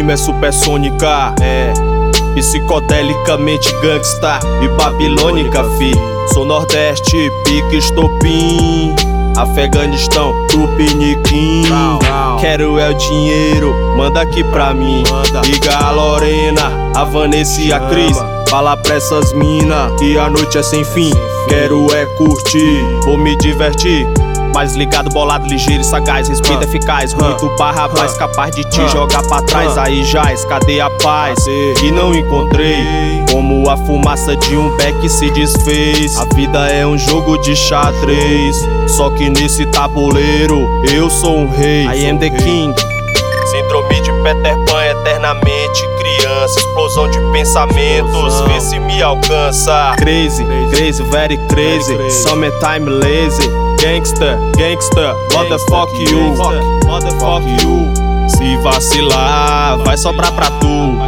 rima é supersônica, psicodelicamente gangsta e babilônica, fi. Sou Nordeste, pique estopim, Afeganistão, Tupiniquim. Quero é o dinheiro, manda aqui pra mim. Liga a Lorena, a Vanessa e a Cris. Fala pra essas mina que a noite é sem fim. Quero é curtir, vou me divertir. Mais ligado, bolado, ligeiro e sagaz. Respeito eficaz, muito barra mais capaz de te jogar pra trás. Aí jaz, cadê a paz? Que não encontrei. Como a fumaça de um beck se desfez. A vida é um jogo de xadrez, só que nesse tabuleiro eu sou um rei. I am the king. Síndrome de Peter Pan, eternamente criança. Explosão de pensamentos, vê se me alcança. Crazy, crazy, very crazy. Summertime lazy. Gangster, gangster, motherfuck you. Motherfuck you. Se vacilar, vai sobrar pra tu.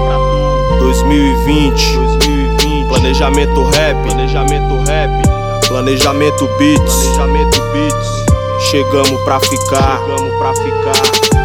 2020, planejamento rap, planejamento beats. Chegamos pra ficar.